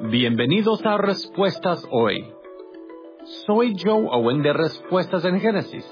Bienvenidos a Respuestas Hoy. Soy Joe Owen de Respuestas en Génesis.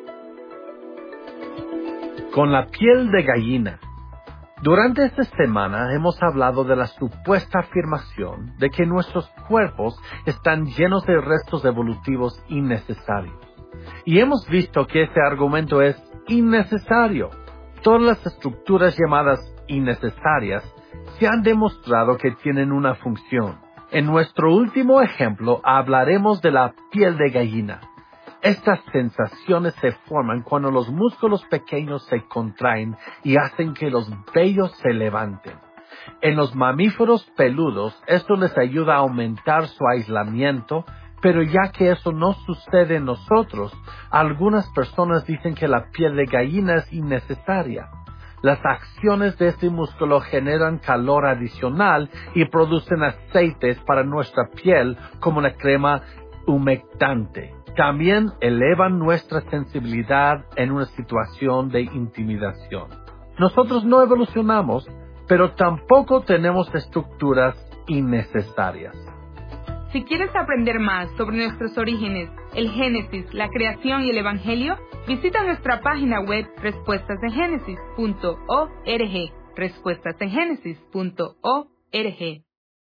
Con la piel de gallina. Durante esta semana hemos hablado de la supuesta afirmación de que nuestros cuerpos están llenos de restos evolutivos innecesarios. Y hemos visto que este argumento es innecesario. Todas las estructuras llamadas innecesarias se han demostrado que tienen una función. En nuestro último ejemplo hablaremos de la piel de gallina. Estas sensaciones se forman cuando los músculos pequeños se contraen y hacen que los vellos se levanten. En los mamíferos peludos, esto les ayuda a aumentar su aislamiento, pero ya que eso no sucede en nosotros, algunas personas dicen que la piel de gallina es innecesaria. Las acciones de este músculo generan calor adicional y producen aceites para nuestra piel como una crema humectante. También elevan nuestra sensibilidad en una situación de intimidación. Nosotros no evolucionamos, pero tampoco tenemos estructuras innecesarias. Si quieres aprender más sobre nuestros orígenes, el Génesis, la creación y el Evangelio, visita nuestra página web respuestasengenesis.org, respuestasengenesis.org.